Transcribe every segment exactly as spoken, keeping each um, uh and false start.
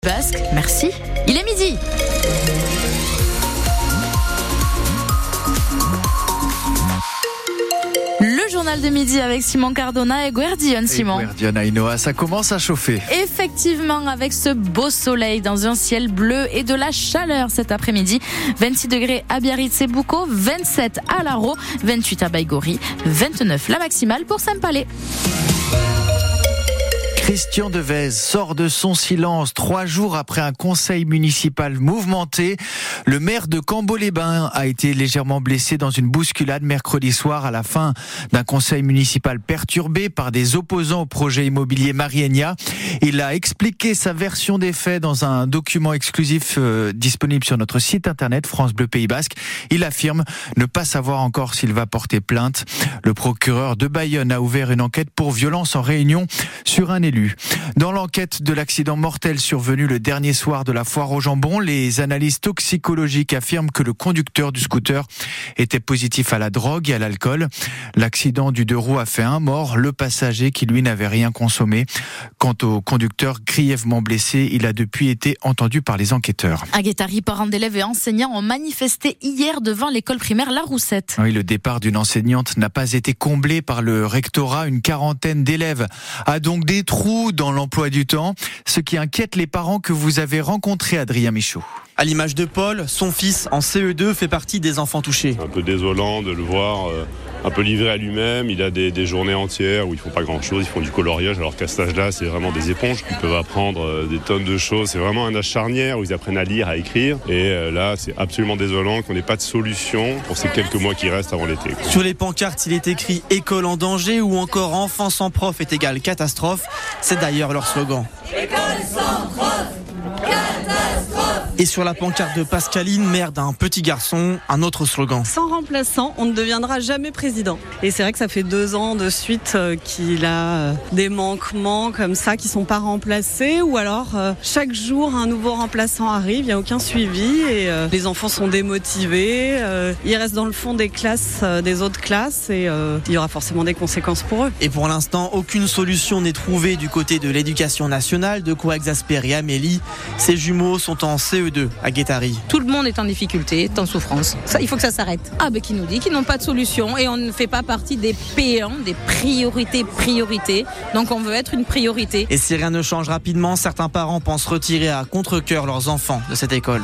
Basque, merci. Il est midi. Le journal de midi avec Simon Cardona et Guardian. Simon. Et Guardian Ainoa, ça commence à chauffer. Effectivement, avec ce beau soleil dans un ciel bleu et de la chaleur cet après-midi. vingt-six degrés à Biarritz et Boucau, vingt-sept à Laro, vingt-huit à Baïgori, vingt-neuf la maximale pour Saint-Palais. Christian Devez sort de son silence trois jours après un conseil municipal mouvementé. Le maire de Cambo-les-Bains a été légèrement blessé dans une bousculade mercredi soir à la fin d'un conseil municipal perturbé par des opposants au projet immobilier Marienia. Il a expliqué sa version des faits dans un document exclusif euh, disponible sur notre site internet France Bleu Pays Basque. Il affirme ne pas savoir encore s'il va porter plainte. Le procureur de Bayonne a ouvert une enquête pour violence en réunion sur un élu. Dans l'enquête de l'accident mortel survenu le dernier soir de la foire au jambon, les analyses toxicologiques affirment que le conducteur du scooter était positif à la drogue et à l'alcool. L'accident du deux roues a fait un mort, le passager qui lui n'avait rien consommé. Quant au conducteur grièvement blessé, il a depuis été entendu par les enquêteurs. À Guétari, parents d'élèves et enseignants ont manifesté hier devant l'école primaire La Roussette. Oui, le départ d'une enseignante n'a pas été comblé par le rectorat. Une quarantaine d'élèves a donc des trous dans l'emploi du temps, ce qui inquiète les parents que vous avez rencontrés, Adrien Michaud. À l'image de Paul, son fils en C E deux fait partie des enfants touchés. C'est un peu désolant de le voir euh, un peu livré à lui-même. Il a des, des journées entières où ils font pas grand-chose, ils font du coloriage, alors qu'à cet âge-là, c'est vraiment des éponges. Ils peuvent apprendre euh, des tonnes de choses. C'est vraiment un âge charnière où ils apprennent à lire, à écrire. Et euh, là, c'est absolument désolant qu'on n'ait pas de solution pour ces quelques mois qui restent avant l'été. Sur les pancartes, il est écrit « École en danger » ou encore « Enfant sans prof est égal catastrophe ». C'est d'ailleurs leur slogan. École sans prof, catastrophe. Et sur la pancarte de Pascaline, mère d'un petit garçon, un autre slogan. Sans remplaçant, on ne deviendra jamais président. Et c'est vrai que ça fait deux ans de suite euh, qu'il a euh, des manquements comme ça qui sont pas remplacés, ou alors euh, chaque jour un nouveau remplaçant arrive, il n'y a aucun suivi et euh, les enfants sont démotivés, euh, ils restent dans le fond des classes, euh, des autres classes et euh, il y aura forcément des conséquences pour eux. Et pour l'instant, aucune solution n'est trouvée du côté de l'éducation nationale, de quoi exaspérer Amélie. Ses jumeaux sont en C E deux à Guétari. Tout le monde est en difficulté, est en souffrance. Ça, il faut que ça s'arrête. Ah ben qui nous dit qu'ils n'ont pas de solution et on ne fait pas partie des P un, des priorités priorités. Donc on veut être une priorité. Et si rien ne change rapidement, certains parents pensent retirer à contre-cœur leurs enfants de cette école.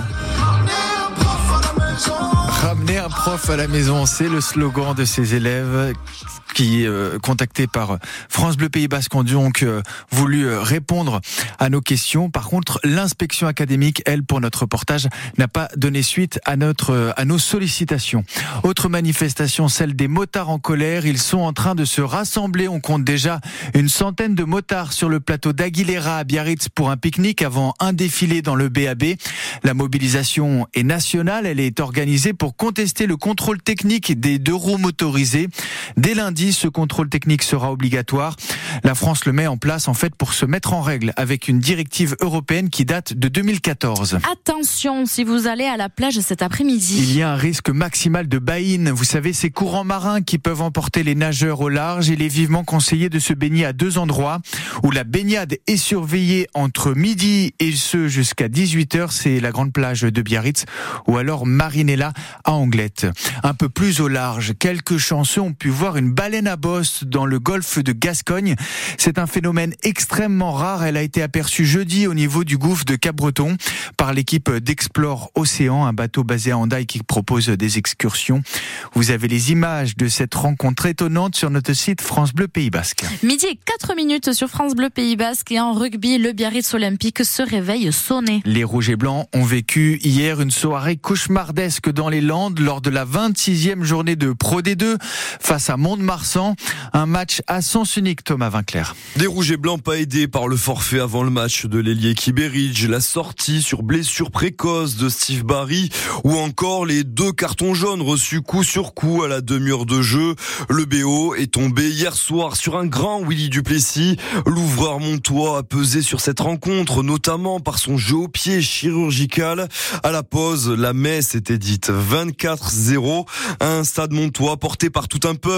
Ramener un prof à la maison, c'est le slogan de ces élèves qui, euh, contactés par France Bleu Pays Basque, ont donc euh, voulu euh, répondre à nos questions. Par contre, l'inspection académique, elle, pour notre reportage, n'a pas donné suite à notre euh, à nos sollicitations. Autre manifestation, celle des motards en colère. Ils sont en train de se rassembler. On compte déjà une centaine de motards sur le plateau d'Aguilera à Biarritz pour un pique-nique avant un défilé dans le B A B. La mobilisation est nationale. Elle est organisée pour contester le contrôle technique des deux roues motorisés. Dès lundi, ce contrôle technique sera obligatoire. La France le met en place en fait pour se mettre en règle avec une directive européenne qui date de deux mille quatorze. Attention, si vous allez à la plage cet après-midi. Il y a un risque maximal de baïne. Vous savez, ces courants marins qui peuvent emporter les nageurs au large. Il est vivement conseillé de se baigner à deux endroits où la baignade est surveillée entre midi et ce jusqu'à dix-huit heures. C'est la grande plage de Biarritz ou alors Marinella à Anglette. Un peu plus au large, quelques chanceux ont pu voir une baleine à bosse dans le golfe de Gascogne. C'est un phénomène extrêmement rare. Elle a été aperçue jeudi au niveau du gouffre de Cap-Breton par l'équipe d'Explore Océan, un bateau basé à Hendaye qui propose des excursions. Vous avez les images de cette rencontre étonnante sur notre site France Bleu Pays Basque. Midi et quatre minutes sur France Bleu Pays Basque et en rugby, le Biarritz Olympique se réveille sonné. Les Rouges et Blancs ont vécu hier une soirée cauchemardesque dans les Landes lors de la vingt-sixième journée de Pro D deux face à Mont-de-Marsan. Un match à sens unique, Thomas Vinclair. Des Rouges et Blancs pas aidés par le forfait avant le match de l'ailier Kiberich, la sortie sur blessure précoce de Steve Barry ou encore les deux cartons jaunes reçus coup sur coup à la demi-heure de jeu. Le B O est tombé hier soir sur un grand Willy Duplessis. L'ouvreur montois a pesé sur cette rencontre, notamment par son jeu au pied chirurgical. À la pause, la messe était dite vingt-quatre zéro. Un stade montois porté par tout un peuple venu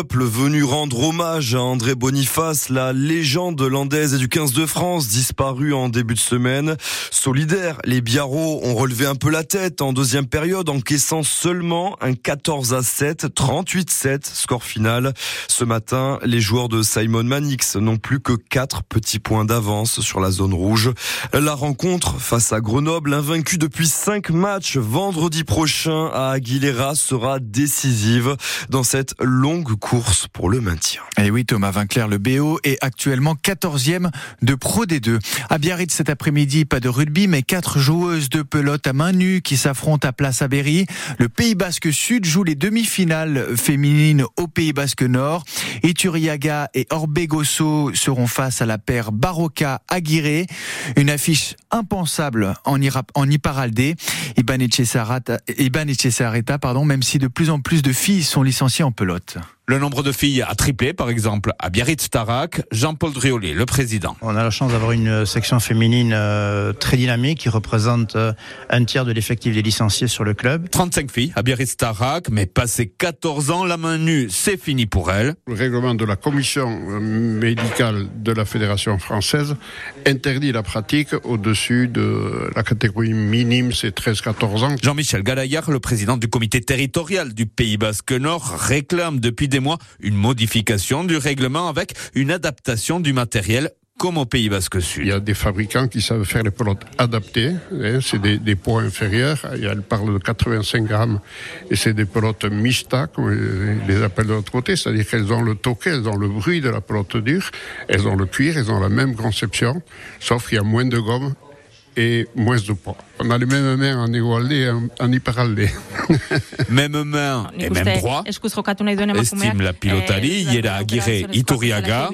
venu rendre hommage à André Boniface, la légende landaise et du quinze de France, disparu en début de semaine. Solidaires, les Biarros ont relevé un peu la tête en deuxième période, encaissant seulement un quatorze à sept, trente-huit sept, score final. Ce matin, les joueurs de Simon Mannix n'ont plus que quatre petits points d'avance sur la zone rouge. La rencontre face à Grenoble, invaincu depuis cinq matchs, vendredi prochain à Aguilera, sera décisive dans cette longue course pour le maintien. Et oui, Thomas Vinclair, le B O, est actuellement quatorzième de Pro D deux. À Biarritz cet après-midi, pas de rugby, mais quatre joueuses de pelote à main nue qui s'affrontent à Place Abery. Le Pays Basque Sud joue les demi-finales féminines au Pays Basque Nord. Ituriaga et Orbegoso seront face à la paire Barroca-Aguirre. Une affiche impensable en, Ira- en Iparralde. Iban Etxezarreta, pardon, même si de plus en plus de filles sont licenciées en pelote. Le nombre de filles a triplé, par exemple, à Biarritz-Tarac. Jean-Paul Driolet, le président. On a la chance d'avoir une section féminine euh, très dynamique qui représente euh, un tiers de l'effectif des licenciés sur le club. trente-cinq filles à Biarritz-Tarac, mais passé quatorze ans, la main nue, c'est fini pour elles. Le règlement de la commission médicale de la Fédération française interdit la pratique au-dessus de la catégorie minime, c'est treize quatorze ans. Jean-Michel Galaillard, le président du comité territorial du Pays Basque Nord, réclame depuis des mois une modification du règlement avec une adaptation du matériel comme au Pays Basque Sud. Il y a des fabricants qui savent faire les pelotes adaptées, hein, c'est des, des poids inférieurs, elle parle de quatre-vingt-cinq grammes, et c'est des pelotes mixta, comme ils les appellent de l'autre côté, c'est-à-dire qu'elles ont le toquet, elles ont le bruit de la pelote dure, elles ont le cuir, elles ont la même conception, sauf qu'il y a moins de gomme et moins de poids. On a les mêmes mains en Igualde et en, en Iparralde. Même main et même droit, estime la pilotari Yera Aguirre Ituriaga.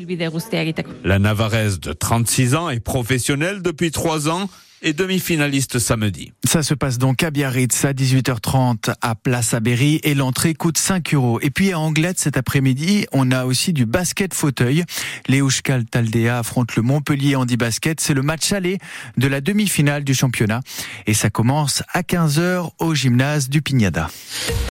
La Navarraise de trente-six ans est professionnelle depuis trois ans et demi-finaliste samedi. Ça se passe donc à Biarritz à dix-huit heures trente à Place Abery et l'entrée coûte cinq euros. Et puis à Anglette cet après-midi, on a aussi du basket fauteuil. Les Euskal Taldea affrontent le Montpellier Handi Basket. C'est le match aller de la demi-finale du championnat. Et ça commence à quinze heures au gymnase du Pignada.